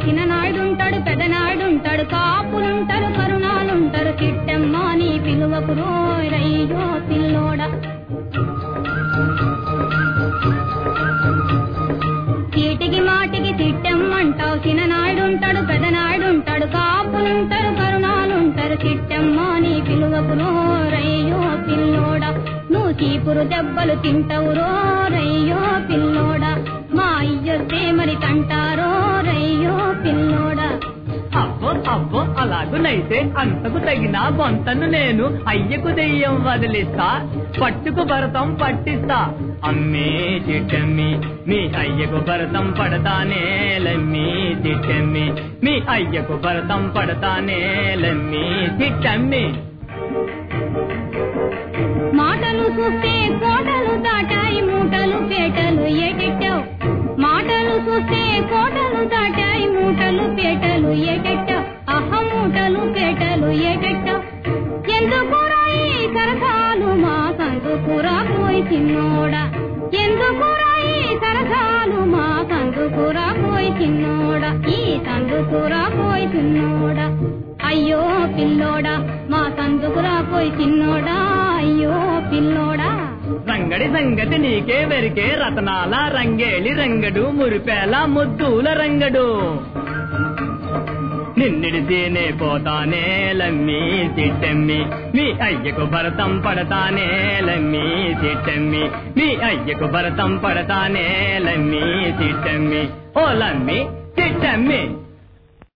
చిన్ననాయుడుంటాడు పెద్దనాయుడుంటాడు కాపులుంటారు కరుణాలుంటారు చిట్టమ్మ నీ పిలువకు రయ్యో పిల్లోడా చీటికి మాటికి చిట్టమ్మంటావు చిన్ననాయుడుంటాడు పెద్దనాయుడుంటాడు కాపులుంటారు కరుణాలుంటారు చిట్టమ్మ నీ పిలువకు రయ్యో పిల్లోడా నువ్వు చీపురు దెబ్బలు తింటావు రయ్యో పిల్లోడా మా అయ్యొస్తే మరి తంటారో రయ్యో పిల్లోడా అబ్బో అబ్బో అలాగునైతే అంతకు తగిన బొంతను నేను అయ్యకు దెయ్యం వదిలిస్తా పట్టుకు భరతం పట్టిస్తా అమ్మే చిట్టమ్మి మీ అయ్యకు భరతం పడతానే లమ్మి చిట్టమ్మి మీ అయ్యకు భరతం పడతానే లమ్మి చిట్టమ్మి మాటలు చూస్తే కోటలు దాటాయి మూటలు పేటలు ఏటెట్టావు మాటలు చూస్తే కోటలు దాటాయి మూటలు పేటలు ఏటెట్టావు మూటలు పేటలు ఏటెట్టావు ఎందుకురా ఈ సరసాలు మా సందుకురా పోయి చిన్నోడా ఎందుకురా ఈ సరసాలు మా సందుకురా పోయి చిన్నోడా ఈ సందుకురా పోయి చిన్నోడా అయ్యో పిల్లోడా మా సందుకురా పోయి చిన్నోడా అయ్యో పిల్లోడా రంగడి సంగతి నీకే వెరికే రతనాల రంగేళి రంగడు మురిపేల ముద్దుల రంగడు నిన్నిడితేనే పోతానే లమ్మి చిట్టమ్మి మీ అయ్యకు భరతం పడతానే లమ్మి చిట్టమ్మి మీ అయ్యకు భరతం పడతానే లమ్మి చిట్టమ్మి ఓ లమ్మి చిట్టమ్మి